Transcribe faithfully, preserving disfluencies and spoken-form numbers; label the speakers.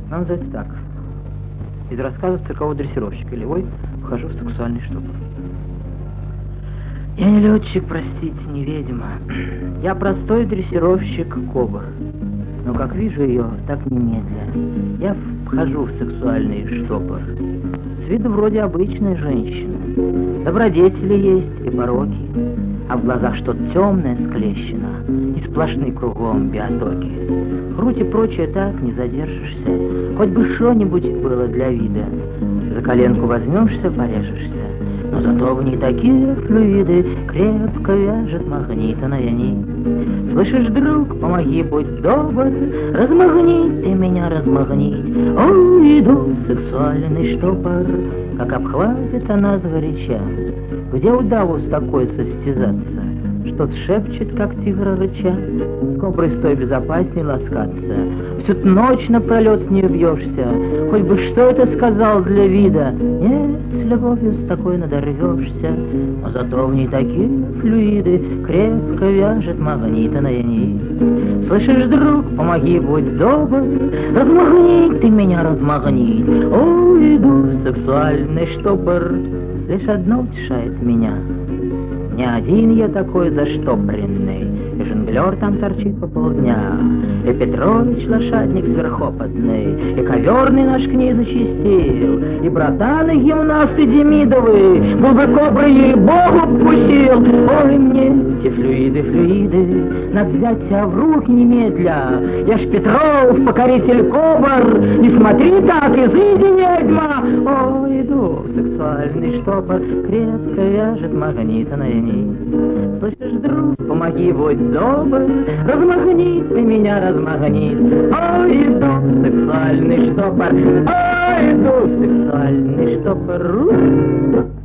Speaker 1: А он называется так. Из рассказов циркового дрессировщика. Левой вхожу в сексуальный штопор. Я не летчик, простите, не ведьма. Я простой дрессировщик Кобр. Но как вижу ее, так немедля. Я вхожу в сексуальный штопор. С виду вроде обычной женщины. Добродетели есть и пороки, а в глазах что-то темное склещено, и сплошные кругом биотоки. Грудь и прочее так не задержишься, хоть бы что-нибудь было для вида. За коленку возьмешься, порежешься, но зато в ней такие флюиды крепко вяжет магнитная нить. Слышишь, друг, помоги, будь добр, размагнить ты меня, размагнить. Ой, иду в сексуальный штопор, как обхватит она сгоряча. Где удаву с такой состязаться? Что-то шепчет, как тигра рыча. С коброй с той безопасней ласкаться. Всю ночь напролет с нее бьешься. Хоть бы что это сказал для вида. Нет, с любовью с такой надорвешься. Но зато в ней такие флюиды крепко вяжет магнитная нить. Слышишь, друг, помоги, будь добр, размагнить ты меня, размагнить. Ой, иду в сексуальный штопор. Лишь одно утешает меня. Не один я такой заштопренный, и жонглер там торчит по полдня, и Петрович лошадник сверхопытный, и коверный наш князь чистил, и братаны гимнасты Демидовы, был бы кобры ей Богу пустил. Ой, мне эти флюиды, флюиды, надо взять себя в руки немедля. Я ж Петров, покоритель кобр, не смотри так, изыди, ведьма. Ой, иду в сексуальный штопор, крепко вяжет магнитная нить. Слышишь, друг, помоги, будь добр, размагни ты меня, размагни. Ой, иду в сексуальный штопор, ой, иду в сексуальный штопор.